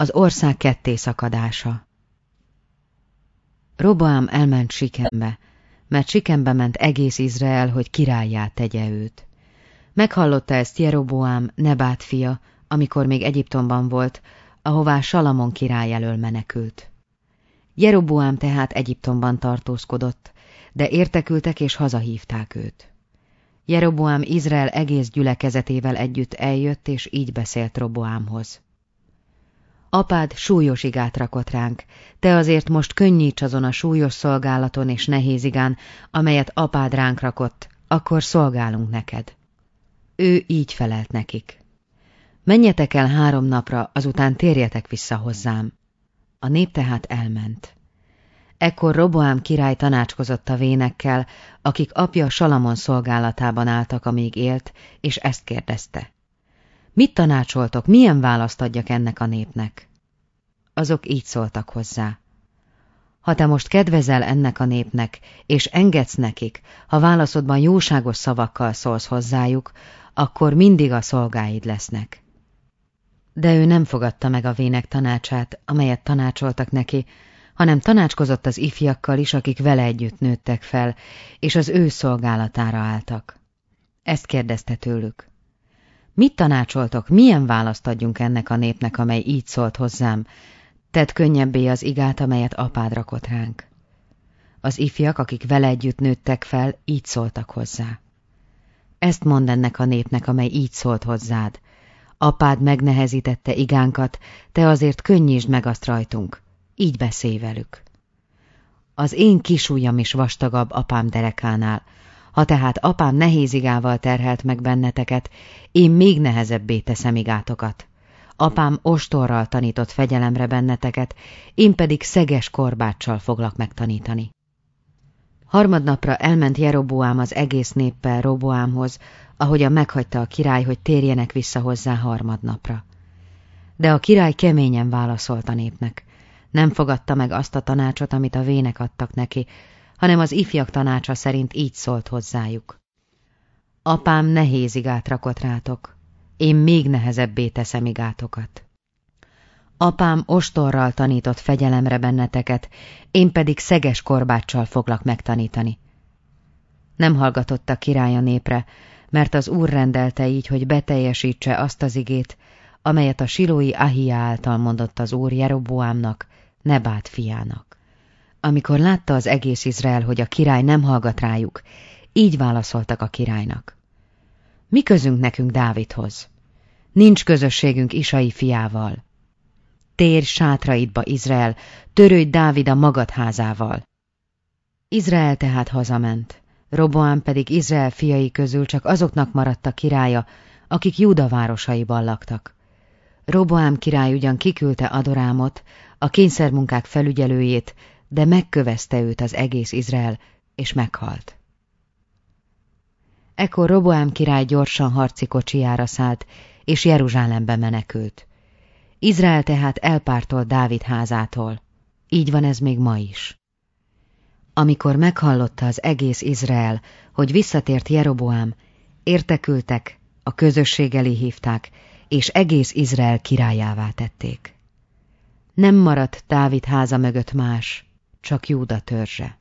Az ország kettészakadása. Roboám elment Sikembe, mert Sikembe ment egész Izrael, hogy királlyá tegye őt. Meghallotta ezt Jeroboám, Nebát fia, amikor még Egyiptomban volt, ahová Salamon király elől menekült. Jeroboám tehát Egyiptomban tartózkodott, de értekültek és hazahívták őt. Jeroboám Izrael egész gyülekezetével együtt eljött, és így beszélt Roboámhoz. Apád súlyos igát rakott ránk, te azért most könnyíts azon a súlyos szolgálaton és nehéz igán, amelyet apád ránk rakott, akkor szolgálunk neked. Ő így felelt nekik. Menjetek el 3 napra, azután térjetek vissza hozzám. A nép tehát elment. Ekkor Roboám király tanácskozott a vénekkel, akik apja Salamon szolgálatában álltak, amíg élt, és ezt kérdezte. Mit tanácsoltok, milyen választ adjak ennek a népnek? Azok így szóltak hozzá. Ha te most kedvezel ennek a népnek, és engedsz nekik, ha válaszodban jóságos szavakkal szólsz hozzájuk, akkor mindig a szolgáid lesznek. De ő nem fogadta meg a vének tanácsát, amelyet tanácsoltak neki, hanem tanácskozott az ifjakkal is, akik vele együtt nőttek fel, és az ő szolgálatára álltak. Ezt kérdezte tőlük. Mit tanácsoltok, milyen választ adjunk ennek a népnek, amely így szólt hozzám? Tedd könnyebbé az igát, amelyet apád rakott ránk. Az ifjak, akik vele együtt nőttek fel, így szóltak hozzá. Ezt mondd ennek a népnek, amely így szólt hozzád. Apád megnehezítette igánkat, te azért könnyítsd meg azt rajtunk. Így beszélj velük. Az én kisujjam is vastagabb apám derekánál. Ha tehát apám nehéz igával terhelt meg benneteket, én még nehezebbé teszem igátokat. Apám ostorral tanított fegyelemre benneteket, én pedig szeges korbáccsal foglak megtanítani. Harmadnapra elment Jeroboám az egész néppel Roboámhoz, ahogyan meghagyta a király, hogy térjenek vissza hozzá harmadnapra. De a király keményen válaszolt a népnek. Nem fogadta meg azt a tanácsot, amit a vének adtak neki, hanem az ifjak tanácsa szerint így szólt hozzájuk. Apám nehéz igát rakott rátok, én még nehezebbé teszem igátokat. Apám ostorral tanított fegyelemre benneteket, én pedig szeges korbáccsal foglak megtanítani. Nem hallgatott a király a népre, mert az Úr rendelte így, hogy beteljesítse azt az igét, amelyet a silói Ahija által mondott az Úr Jeroboámnak, Nebát fiának. Amikor látta az egész Izrael, hogy a király nem hallgat rájuk, így válaszoltak a királynak. Mi közünk nekünk Dávidhoz? Nincs közösségünk Isai fiával. Térj sátraidba, Izrael, törődj Dávid a magad házával. Izrael tehát hazament, Roboám pedig Izrael fiai közül csak azoknak maradt a királya, akik Júda városaiban laktak. Roboám király ugyan kiküldte Adorámot, a kényszermunkák felügyelőjét, de megkövezte őt az egész Izrael, és meghalt. Ekkor Roboám király gyorsan harci kocsijára szállt, és Jeruzsálembe menekült. Izrael tehát elpártolt Dávid házától. Így van ez még ma is. Amikor meghallotta az egész Izrael, hogy visszatért Jeroboám, értekültek, a közösség elé hívták, és egész Izrael királyává tették. Nem maradt Dávid háza mögött más, csak Júda törzse.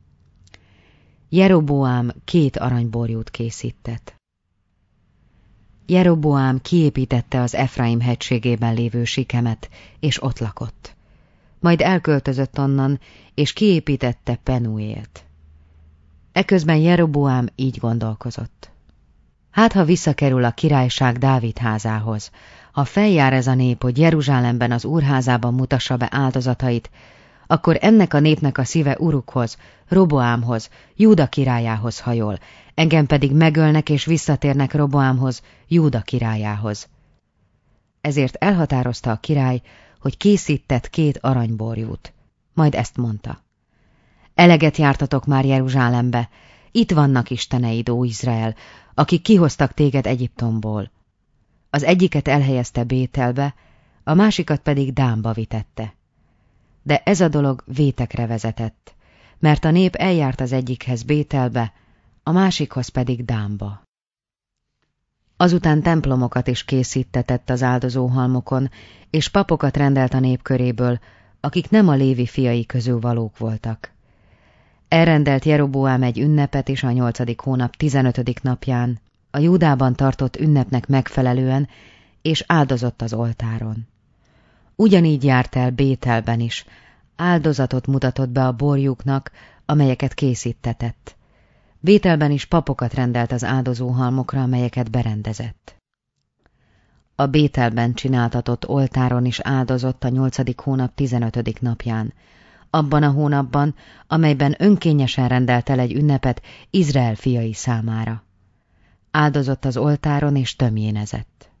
Jeroboám 2 aranyborjút készített. Jeroboám kiépítette az Efraim hegységében lévő Sikemet, és ott lakott. Majd elköltözött onnan, és kiépítette Penuélt. Eközben Jeroboám így gondolkozott. Hát, ha visszakerül a királyság Dávid házához, ha feljár ez a nép, hogy Jeruzsálemben az úrházában mutassa be áldozatait, akkor ennek a népnek a szíve urukhoz, Roboámhoz, Júda királyához hajol, engem pedig megölnek és visszatérnek Roboámhoz, Júda királyához. Ezért elhatározta a király, hogy készített 2 aranyborjút. Majd ezt mondta. Eleget jártatok már Jeruzsálembe, itt vannak isteneid, ó Izrael, akik kihoztak téged Egyiptomból. Az egyiket elhelyezte Bételbe, a másikat pedig Dánba vitette. De ez a dolog vétekre vezetett, mert a nép eljárt az egyikhez Bételbe, a másikhoz pedig Dánba. Azután templomokat is készítetett az áldozóhalmokon, és papokat rendelt a nép köréből, akik nem a Lévi fiai közül valók voltak. Elrendelt Jeroboám egy ünnepet is a 8. hónap 15. napján, a Júdában tartott ünnepnek megfelelően, és áldozott az oltáron. Ugyanígy járt el Bételben is, áldozatot mutatott be a borjuknak, amelyeket készítetett. Bételben is papokat rendelt az áldozóhalmokra, amelyeket berendezett. A Bételben csináltatott oltáron is áldozott a 8. hónap 15. napján, abban a hónapban, amelyben önkényesen rendelt el egy ünnepet Izrael fiai számára. Áldozott az oltáron és tömjénezett.